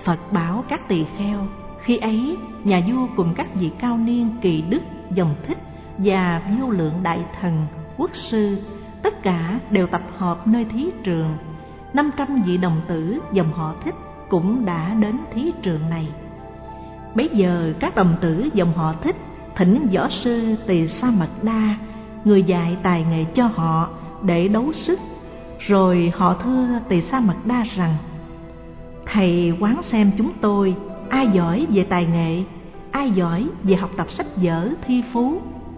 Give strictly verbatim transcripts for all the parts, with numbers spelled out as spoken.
Phật bảo các tỳ kheo, khi ấy nhà vua cùng các vị cao niên kỳ đức, dòng Thích và vô lượng đại thần, quốc sư, tất cả đều tập hợp nơi thí trường. Năm trăm vị đồng tử dòng họ Thích cũng đã đến thí trường này. Bấy giờ các đồng tử dòng họ Thích thỉnh võ sư Tỳ Sa Mật Đa, người dạy tài nghệ cho họ để đấu sức. Rồi họ thưa Tỳ Sa Mật Đa rằng: thầy quán xem chúng tôi, ai giỏi về tài nghệ, ai giỏi về học tập sách vở thi phú.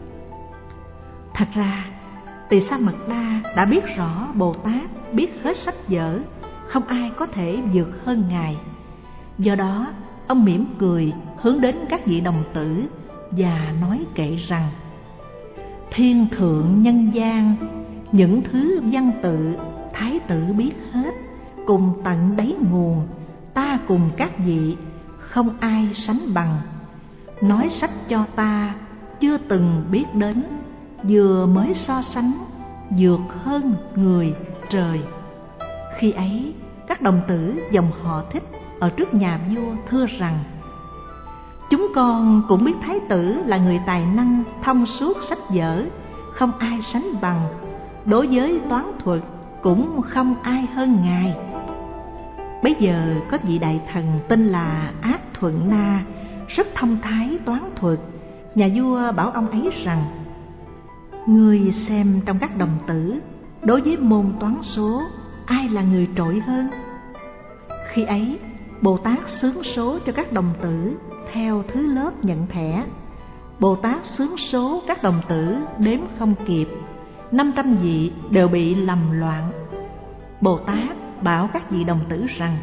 Thật ra Tỳ Sa Mật Đa đã biết rõ Bồ Tát biết hết sách vở, không ai có thể vượt hơn Ngài. Do đó ông mỉm cười hướng đến các vị đồng tử và nói kệ rằng: thiên thượng nhân gian, những thứ văn tự thái tử biết hết, cùng tận đáy nguồn, ta cùng các vị không ai sánh bằng. Nói sách cho ta chưa từng biết đến, vừa mới so sánh vượt hơn người trời. Khi ấy các đồng tử dòng họ Thích ở trước nhà vua thưa rằng: chúng con cũng biết thái tử là người tài năng, thông suốt sách vở, không ai sánh bằng. Đối với toán thuật cũng không ai hơn Ngài. Bấy giờ có vị đại thần tên là Ác Thuận Na, rất thông thái toán thuật. Nhà vua bảo ông ấy rằng: ngươi xem trong các đồng tử, đối với môn toán số, ai là người trội hơn? Khi ấy Bồ Tát xướng số cho các đồng tử theo thứ lớp nhận thẻ. Bồ Tát xướng số các đồng tử đếm không kịp, năm trăm vị đều bị lầm loạn. Bồ Tát bảo các vị đồng tử rằng: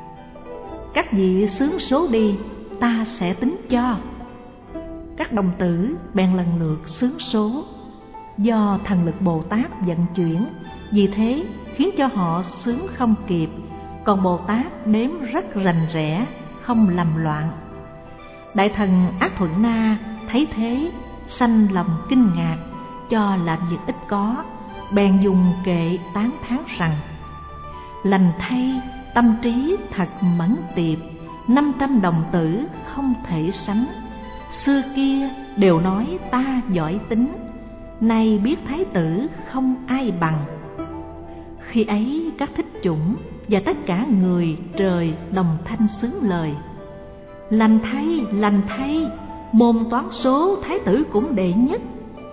các vị xướng số đi, ta sẽ tính cho. Các đồng tử bèn lần lượt xướng số. Do thần lực Bồ Tát vận chuyển, vì thế khiến cho họ xướng không kịp, còn Bồ Tát đếm rất rành rẽ, không lầm loạn. Đại thần Ác Thuận Na thấy thế, sanh lòng kinh ngạc, cho làm việc ít có, bèn dùng kệ tán thán rằng: lành thay, tâm trí thật mẫn tiệp, năm trăm đồng tử không thể sánh. Xưa kia đều nói ta giỏi tính, nay biết thái tử không ai bằng. Khi ấy các thích chủng và tất cả người trời đồng thanh xướng lời: lành thay, lành thay, môn toán số thái tử cũng đệ nhất.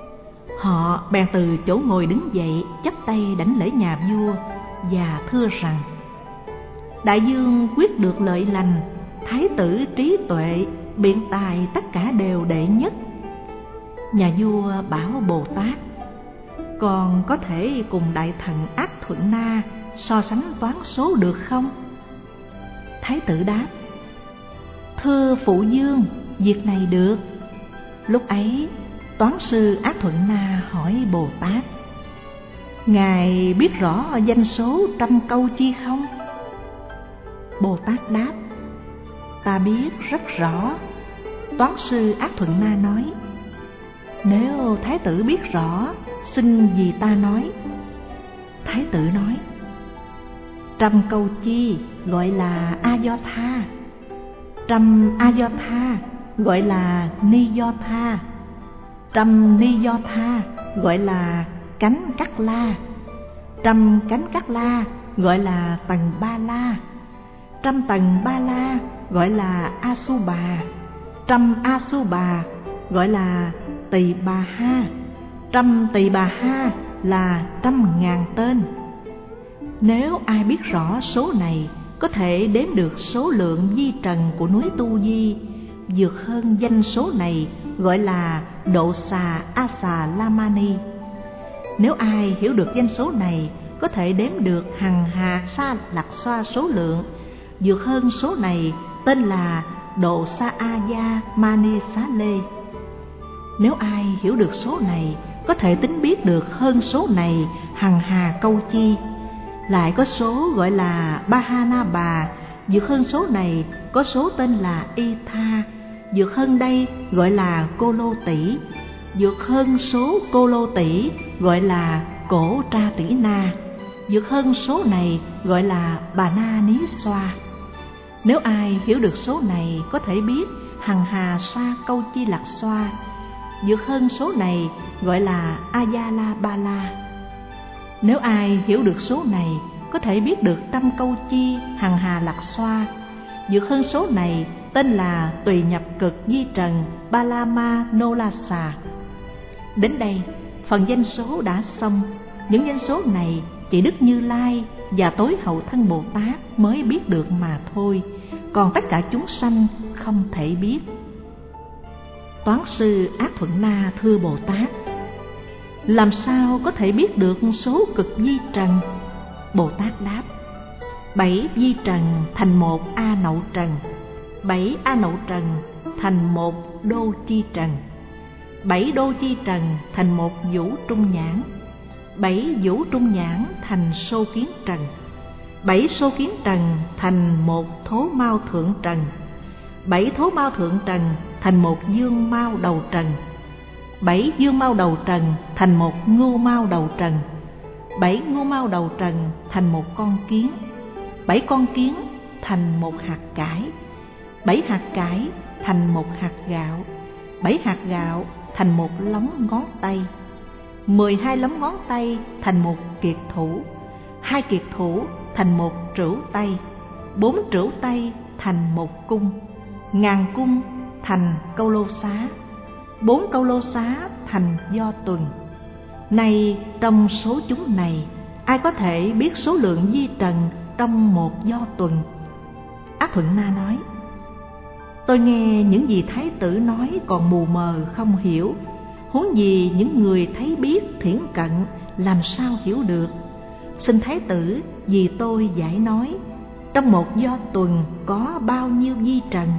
Họ bèn từ chỗ ngồi đứng dậy, chắp tay đảnh lễ nhà vua và thưa rằng: đại vương quyết được lợi lành, thái tử trí tuệ, biện tài tất cả đều đệ nhất. Nhà vua bảo Bồ Tát: còn có thể cùng đại thần Ác Thuận Na so sánh toán số được không? Thái tử đáp: thưa phụ vương, việc này được. Lúc ấy toán sư Ác Thuận Na hỏi Bồ Tát: ngài biết rõ danh số trăm câu chi không? Bồ Tát đáp: ta biết rất rõ. Toán sư Ác Thuận Na nói: nếu thái tử biết rõ, xin vì ta nói. Thái tử nói: trăm câu chi gọi là a do tha, trăm a do tha gọi là ni do tha, trăm ni do tha gọi là cánh cắt la, trăm cánh cắt la gọi là tầng ba la, trăm tầng ba la gọi là a su bà, trăm a su bà gọi là tỳ bà ha, trăm tỳ bà ha là trăm ngàn tên. Nếu ai biết rõ số này, có thể đếm được số lượng di trần của núi Tu Di, vượt hơn danh số này gọi là độ xà a xà la ma ni. Nếu ai hiểu được danh số này, có thể đếm được hằng hà sa lạc xoa số lượng, vượt hơn số này tên là độ sa a gia mani xá lê. Nếu ai hiểu được số này, có thể tính biết được hơn số này hằng hà câu chi. Lại có số gọi là Bahana Bà, vượt hơn số này có số tên là Y Tha, vượt hơn đây gọi là Cô Lô Tỷ, vượt hơn số Cô Lô Tỷ gọi là Cổ Tra Tỷ Na, vượt hơn số này gọi là Bà Na Ní Xoa. Nếu ai hiểu được số này có thể biết hằng hà sa câu chi lạc xoa. Vượt hơn số này gọi là Ayala Bala. Nếu ai hiểu được số này có thể biết được trăm câu chi hằng hà lạc xoa. Vượt hơn số này tên là tùy nhập cực di trần Balama Nolasa. Đến đây, phần danh số đã xong. Những danh số này chỉ Đức Như Lai và tối hậu thân Bồ Tát mới biết được mà thôi, còn tất cả chúng sanh không thể biết. Toán sư Ác Thuận Na thưa Bồ Tát: làm sao có thể biết được số cực di trần? Bồ Tát đáp: bảy di trần thành một A Nậu Trần, bảy A Nậu Trần thành một Đô Chi Trần, bảy Đô Chi Trần thành một Vũ Trung Nhãn, bảy Vũ Trung Nhãn thành Sô Kiến Trần, bảy Sô Kiến Trần thành một Thố Mao Thượng Trần, bảy Thố Mao Thượng Trần thành một Dương Mao Đầu Trần, bảy Dương Mao Đầu Trần thành một Ngưu Mao Đầu Trần, bảy Ngưu Mao Đầu Trần thành một con kiến, bảy con kiến thành một hạt cải, bảy hạt cải thành một hạt gạo, bảy hạt gạo thành một lóng ngón tay, mười hai lóng ngón tay thành một kiệt thủ, hai kiệt thủ thành một trửu tay, bốn trửu tay thành một cung, ngàn cung thành câu lô xá, bốn câu lô xá thành do tuần. Này, trong số chúng này, ai có thể biết số lượng di trần trong một do tuần? Ác Thuận Na nói: tôi nghe những gì Thái tử nói còn mù mờ không hiểu, huống gì những người thấy biết thiển cận làm sao hiểu được. Xin Thái tử vì tôi giải nói, trong một do tuần có bao nhiêu di trần?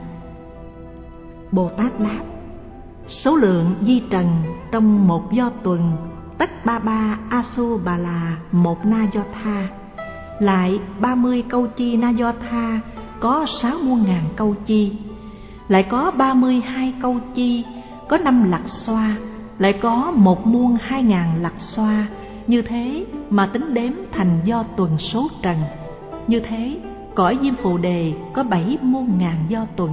Bồ Tát đáp: số lượng di trần trong một do tuần tất ba ba Asu Bà Là một Na Do Tha, lại ba mươi câu chi Na Do Tha có sáu muôn ngàn câu chi, lại có ba mươi hai câu chi có năm lặc xoa, lại có một muôn hai ngàn lặc xoa. Như thế mà tính đếm thành do tuần số trần. Như thế cõi Diêm Phù Đề có bảy muôn ngàn do tuần,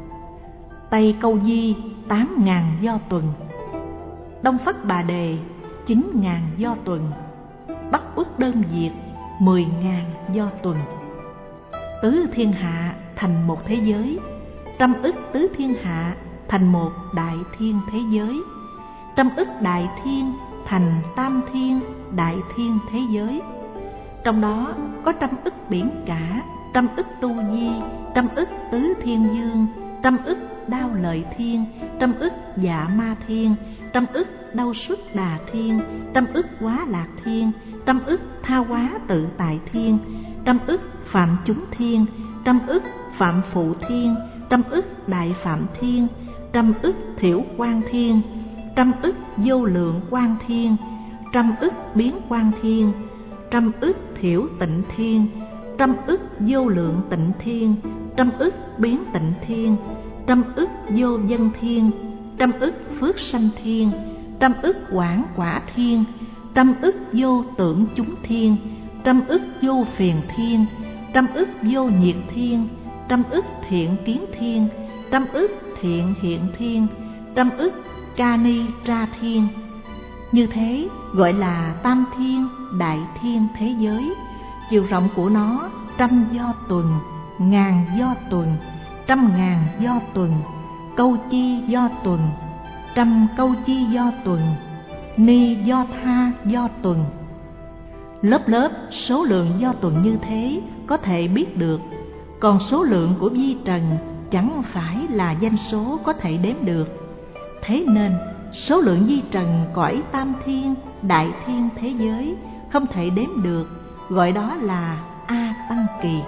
Tây Câu Di tám ngàn do tuần, Đông Phất Bà Đề chín ngàn do tuần, Bắc Ước Đơn Diệt mười ngàn do tuần. Tứ thiên hạ thành một thế giới, trăm ức tứ thiên hạ thành một đại thiên thế giới, trăm ức đại thiên thành tam thiên đại thiên thế giới. Trong đó có trăm ức biển cả, trăm ức tu di, trăm ức tứ thiên dương, trăm ức đao lợi thiên, trăm ức dạ ma thiên, trăm ức đau xuất đà thiên, trăm ức quá lạc thiên, trăm ức tha hóa tự tại thiên, trăm ức phạm chúng thiên, trăm ức phạm phụ thiên, trăm ức đại phạm thiên, trăm ức thiểu quan thiên, trăm ức vô lượng quan thiên, trăm ức biến quan thiên, trăm ức thiểu tịnh thiên, trăm ức vô lượng tịnh thiên, trăm ức biến tịnh thiên, trăm ức vô dân thiên, trăm ức phước sanh thiên, trăm ức quảng quả thiên, trăm ức vô tưởng chúng thiên, trăm ức vô phiền thiên, trăm ức vô nhiệt thiên, trăm ức thiện kiến thiên, trăm ức thiện hiện thiên, trăm ức ca ni tra thiên. Như thế gọi là tam thiên đại thiên thế giới. Chiều rộng của nó trăm do tuần, ngàn do tuần, trăm ngàn do tuần, câu chi do tuần, trăm câu chi do tuần, ni do tha do tuần. Lớp lớp số lượng do tuần như thế có thể biết được, còn số lượng của vi trần chẳng phải là danh số có thể đếm được. Thế nên số lượng vi trần cõi tam thiên đại thiên thế giới không thể đếm được, gọi đó là A Tăng Kỳ.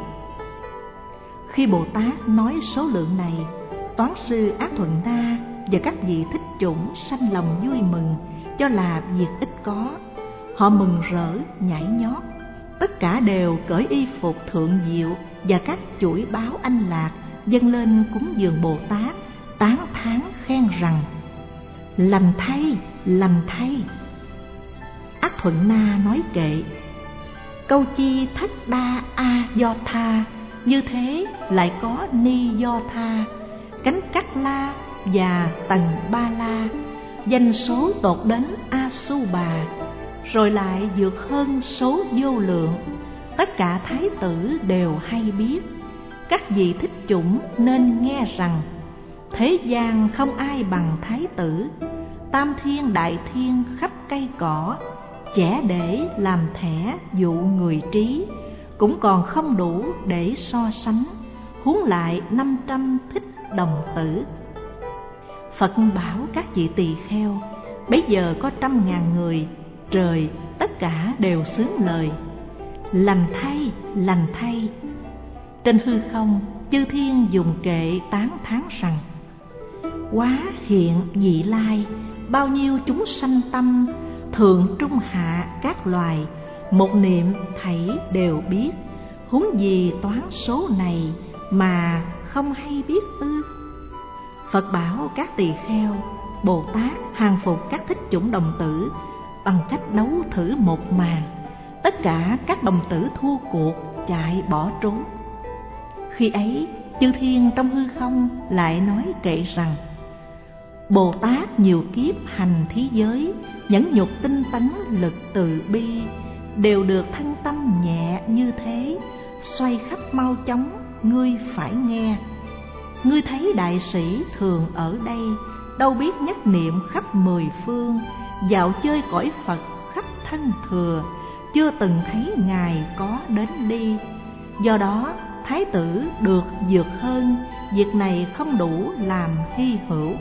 Khi Bồ Tát nói số lượng này, Toán sư Ác Thuận Na và các vị thích chủng sanh lòng vui mừng, cho là việc ít có. Họ mừng rỡ nhảy nhót, tất cả đều cởi y phục thượng diệu và các chuỗi báo anh lạc dâng lên cúng dường Bồ Tát, tán thán khen rằng: lành thay, lành thay. Ác Thuận Na nói kệ: câu chi thất đa a do tha, như thế lại có Ni Do Tha, Cánh Cát La và Tần Ba La, danh số tột đến A Su Bà, rồi lại vượt hơn số vô lượng. Tất cả thái tử đều hay biết, các vị thích chủng nên nghe rằng thế gian không ai bằng thái tử. Tam thiên đại thiên khắp cây cỏ, chẻ để làm thẻ dụ người trí, cũng còn không đủ để so sánh, huống lại năm trăm thích đồng tử. Phật bảo các vị tỳ kheo, bấy giờ có trăm ngàn người, trời tất cả đều xướng lời: lành thay, lành thay. Trên hư không, chư thiên dùng kệ tán thán rằng: quá hiện vị lai, bao nhiêu chúng sanh tâm, thượng trung hạ các loài, một niệm thảy đều biết, huống gì toán số này mà không hay biết ư? Phật bảo các tỳ kheo, Bồ Tát hàng phục các thích chủng đồng tử bằng cách đấu thử một màn. Tất cả các đồng tử thua cuộc, chạy bỏ trốn. Khi ấy, chư thiên trong hư không lại nói kệ rằng: Bồ Tát nhiều kiếp hành thí giới, nhẫn nhục tinh tấn lực từ bi, đều được thân tâm nhẹ như thế, xoay khắp mau chóng, ngươi phải nghe. Ngươi thấy đại sĩ thường ở đây, đâu biết nhất niệm khắp mười phương, dạo chơi cõi Phật khắp thân thừa, chưa từng thấy Ngài có đến đi. Do đó thái tử được vượt hơn, việc này không đủ làm hy hữu.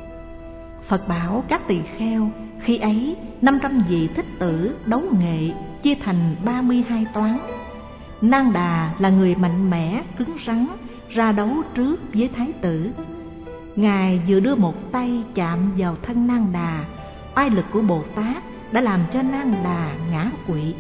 Phật bảo các tỳ kheo, khi ấy năm trăm vị thích tử đấu nghệ, chia thành ba mươi hai toán. Nang Đà là người mạnh mẽ, cứng rắn, ra đấu trước với thái tử. Ngài vừa đưa một tay chạm vào thân Nang Đà, oai lực của Bồ Tát đã làm cho Nang Đà ngã quỵ.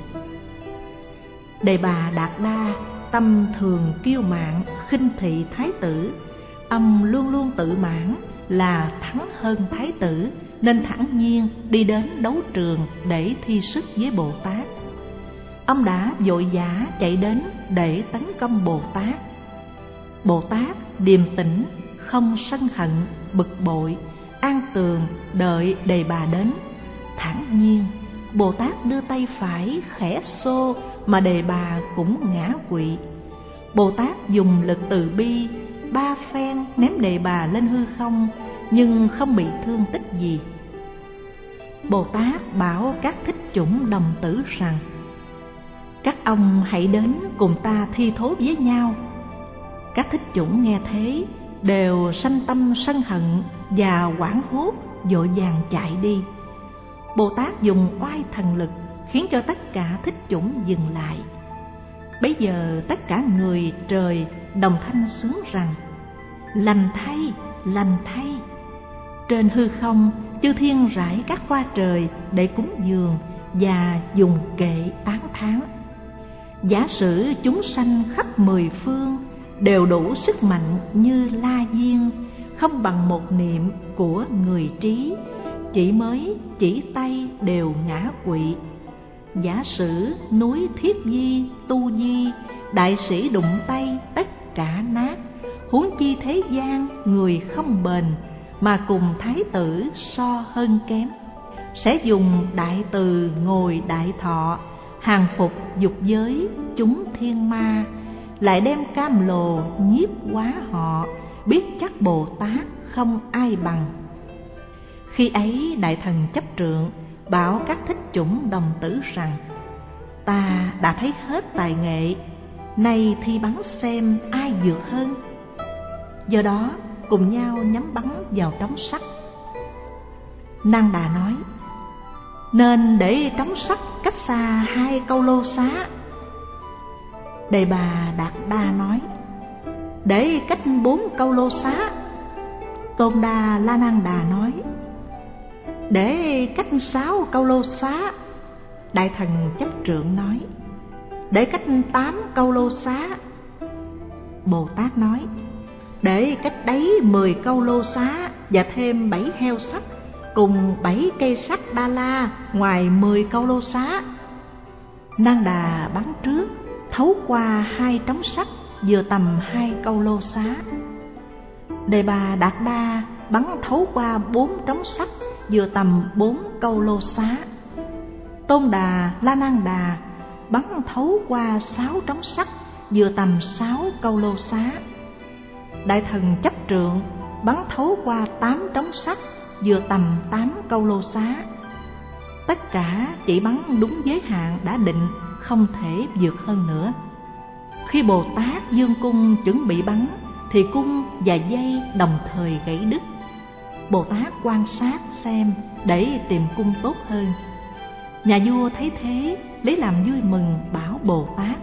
Đề Bà Đạt Đa tâm thường kiêu mạn, khinh thị thái tử. Ông luôn luôn tự mãn là thắng hơn thái tử, nên thản nhiên đi đến đấu trường để thi sức với Bồ Tát. Ông đã vội vã chạy đến để tấn công Bồ Tát. Bồ Tát điềm tĩnh, không sân hận, bực bội, an tường đợi Đề Bà đến. Thản nhiên, Bồ Tát đưa tay phải khẽ xô mà Đề Bà cũng ngã quỵ. Bồ Tát dùng lực từ bi ba phen ném Đề Bà lên hư không, nhưng không bị thương tích gì. Bồ Tát bảo các thích chủng đồng tử rằng: các ông hãy đến cùng ta thi thố với nhau. Các thích chủng nghe thế đều sanh tâm sân hận và hoảng hốt, vội vàng chạy đi. Bồ Tát dùng oai thần lực khiến cho tất cả thích chủng dừng lại. Bấy giờ tất cả người trời đồng thanh sướng rằng: lành thay, lành thay. Trên hư không, chư thiên rải các hoa trời để cúng dường và dùng kệ tán thán. Giả sử chúng sanh khắp mười phương đều đủ sức mạnh như La Diên, không bằng một niệm của người trí, chỉ mới chỉ tay đều ngã quỵ. Giả sử núi Thiết Di, Tu Di, đại sĩ đụng tay tất cả nát, huống chi thế gian người không bền, mà cùng thái tử so hơn kém. Sẽ dùng đại từ ngồi đại thọ, hàng phục dục giới chúng thiên ma, lại đem cam lồ nhiếp hóa họ, biết chắc Bồ Tát không ai bằng. Khi ấy đại thần chấp trượng bảo các thích chủng đồng tử rằng: ta đã thấy hết tài nghệ, nay thi bắn xem ai vượt hơn. Do đó cùng nhau nhắm bắn vào trống sắt. Nang Đà nói: nên để trống sắt cách xa hai câu lô xá. Đề Bà Đạt Đa nói: để cách bốn câu lô xá. Tôn Đa La Nang Đà nói: để cách sáu câu lô xá. Đại thần chấp trượng nói: để cách tám câu lô xá. Bồ Tát nói: để cách đấy mười câu lô xá và thêm bảy heo sắt cùng bảy cây sắt Đa La ngoài mười câu lô xá. Nang Đà bắn trước, thấu qua hai trống sắt vừa tầm hai câu lô xá. Đề Bà Đạt Đa bắn thấu qua bốn trống sắt vừa tầm bốn câu lô xá. Tôn Đà La Nan Đà bắn thấu qua sáu trống sắt vừa tầm sáu câu lô xá. Đại Thần Chấp Trượng bắn thấu qua tám trống sắt vừa tầm tám câu lô xá. Tất cả chỉ bắn đúng giới hạn đã định, không thể vượt hơn nữa. Khi Bồ Tát dương cung chuẩn bị bắn thì cung và dây đồng thời gãy đứt. Bồ Tát quan sát xem để tìm cung tốt hơn. Nhà vua thấy thế, lấy làm vui mừng, bảo Bồ Tát: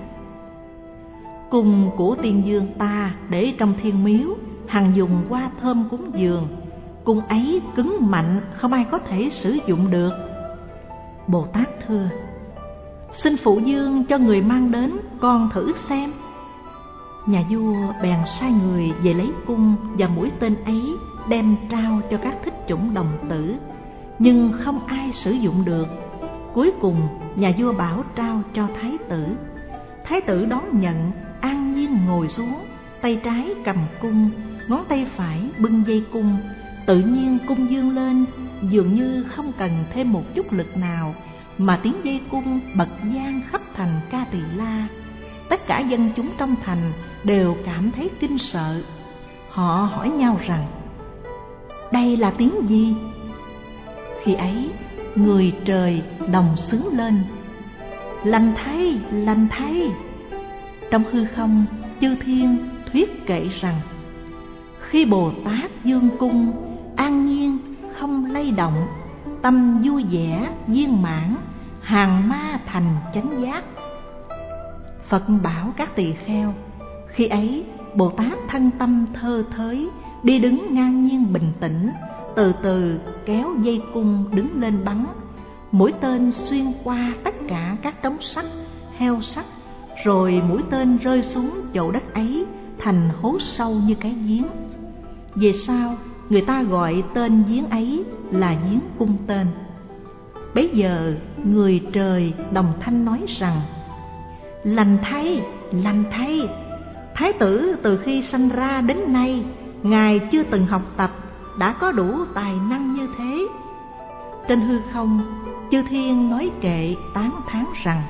cung của tiên dương ta để trong thiên miếu, hằng dùng hoa thơm cúng dường. Cung ấy cứng mạnh, không ai có thể sử dụng được. Bồ Tát thưa: xin phụ dương cho người mang đến, con thử xem. Nhà vua bèn sai người về lấy cung và mũi tên ấy, đem trao cho các thích chủng đồng tử, nhưng không ai sử dụng được. Cuối cùng nhà vua bảo trao cho thái tử. Thái tử đón nhận, an nhiên ngồi xuống, tay trái cầm cung, ngón tay phải bưng dây cung. Tự nhiên cung dương lên, dường như không cần thêm một chút lực nào, mà tiếng dây cung bật vang khắp thành Ca Tỳ La. Tất cả dân chúng trong thành đều cảm thấy kinh sợ. Họ hỏi nhau rằng: đây là tiếng gì? Khi ấy người trời đồng xướng lên: lành thay, lành thay. Trong hư không, chư thiên thuyết kệ rằng: khi Bồ Tát dương cung, an nhiên không lay động, tâm vui vẻ viên mãn, hàng ma thành chánh giác. Phật bảo các tỳ kheo: khi ấy Bồ Tát thân tâm thơ thới, đi đứng ngang nhiên bình tĩnh, từ từ kéo dây cung đứng lên bắn. Mũi tên xuyên qua tất cả các trống sắt, heo sắt, rồi mũi tên rơi xuống chỗ đất ấy thành hố sâu như cái giếng. Về sau người ta gọi tên giếng ấy là giếng cung tên. Bấy giờ người trời đồng thanh nói rằng: lành thay, lành thay. Thái tử từ khi sanh ra đến nay, ngài chưa từng học tập, đã có đủ tài năng như thế. Trên hư không, chư thiên nói kệ tán thán rằng: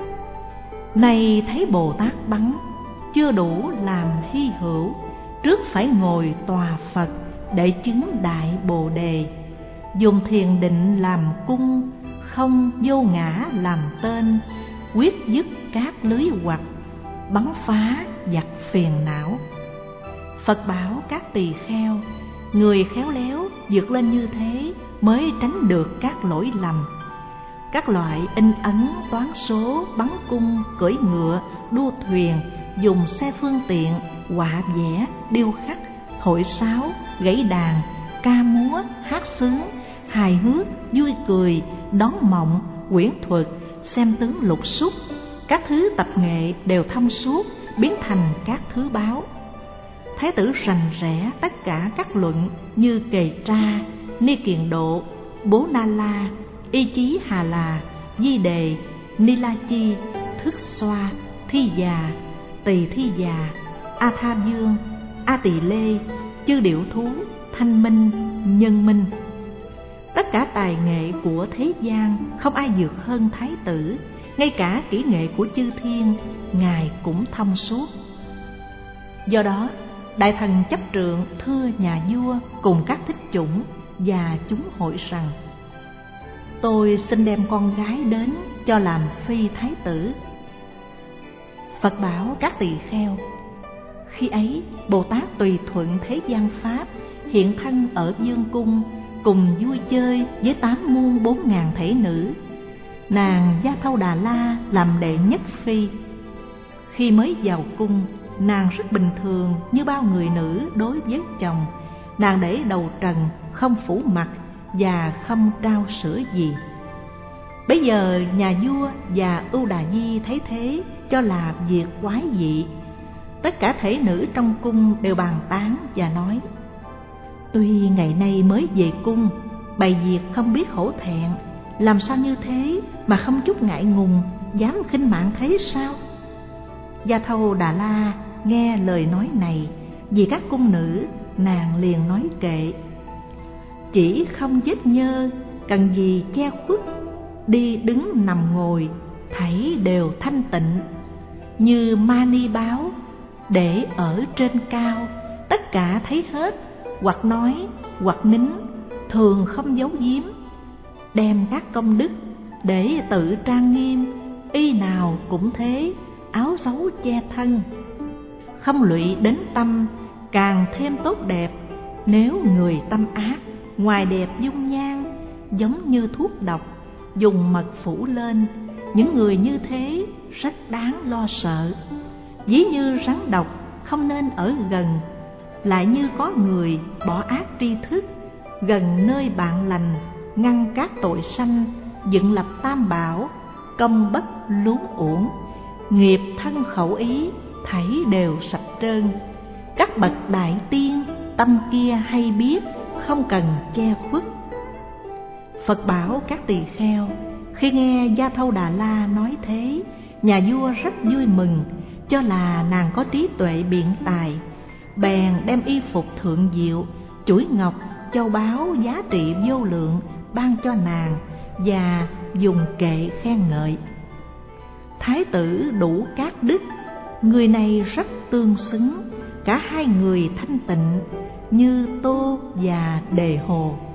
này thấy Bồ Tát bắn, chưa đủ làm hy hữu, trước phải ngồi tòa Phật để chứng đại Bồ Đề. Dùng thiền định làm cung, không vô ngã làm tên, quyết dứt các lưới hoặc, bắn phá giặc phiền não. Phật bảo các tỳ kheo: người khéo léo vượt lên như thế mới tránh được các lỗi lầm. Các loại in ấn, toán số, bắn cung, cưỡi ngựa, đua thuyền, dùng xe phương tiện, họa vẽ, điêu khắc, thổi sáo, gãy đàn, ca múa, hát sướng, hài hước, vui cười, đón mộng, quyển thuật, xem tướng lục xúc, các thứ tập nghệ đều thông suốt, biến thành các thứ báo. Thái tử rành rẽ tất cả các luận như Kề Tra, Ni Kiền Độ, Bố Na La, Y Chí Hà Là, Di Đề, Ni La Chi, Thức Xoa, Thi Già, Tỳ Thi Già, A Tha Dương, A Tỳ Lê, Chư Điểu Thú, Thanh Minh, Nhân Minh. Tất cả tài nghệ của thế gian không ai vượt hơn thái tử, ngay cả kỹ nghệ của chư thiên ngài cũng thông suốt. Do đó Đại Thần Chấp Trượng thưa nhà vua cùng các thích chủng và chúng hội rằng: tôi xin đem con gái đến cho làm phi thái tử. Phật bảo các tỳ kheo: khi ấy Bồ Tát tùy thuận thế gian pháp, hiện thân ở dương cung, cùng vui chơi với tám muôn bốn ngàn thể nữ. Nàng Gia Thâu Đà La làm đệ nhất phi. Khi mới vào cung, nàng rất bình thường như bao người nữ đối với chồng. Nàng để đầu trần, không phủ mặt và không trao sữa gì. Bấy giờ nhà vua và Ưu Đà Di thấy thế, cho là việc quái dị. Tất cả thể nữ trong cung đều bàn tán và nói: tuy ngày nay mới về cung, bày việc không biết hổ thẹn, làm sao như thế mà không chút ngại ngùng, dám khinh mạng thế sao? Gia Thâu Đà La nghe lời nói này, vì các cung nữ, nàng liền nói kệ: chỉ không vết nhơ, cần gì che khuất, đi đứng nằm ngồi, thảy đều thanh tịnh. Như mani báo, để ở trên cao, tất cả thấy hết, hoặc nói, hoặc nín, thường không giấu giếm. Đem các công đức, để tự trang nghiêm, y nào cũng thế, áo xấu che thân. Không lụy đến tâm, càng thêm tốt đẹp. Nếu người tâm ác, ngoài đẹp dung nhan, giống như thuốc độc, dùng mật phủ lên, những người như thế rất đáng lo sợ. Ví như rắn độc không nên ở gần, lại như có người bỏ ác tri thức, gần nơi bạn lành, ngăn các tội sanh, dựng lập tam bảo, công bất luống uổng, nghiệp thân khẩu ý, thảy đều sạch trơn. Các bậc đại tiên, tâm kia hay biết, không cần che khuất. Phật bảo các tỳ kheo, khi nghe Gia Thâu Đà La nói thế, nhà vua rất vui mừng, cho là nàng có trí tuệ biện tài, bèn đem y phục thượng diệu, chuỗi ngọc, châu báu giá trị vô lượng ban cho nàng, và dùng kệ khen ngợi. Thái tử đủ các đức, người này rất tương xứng, cả hai người thanh tịnh như Tô và Đề Hồ.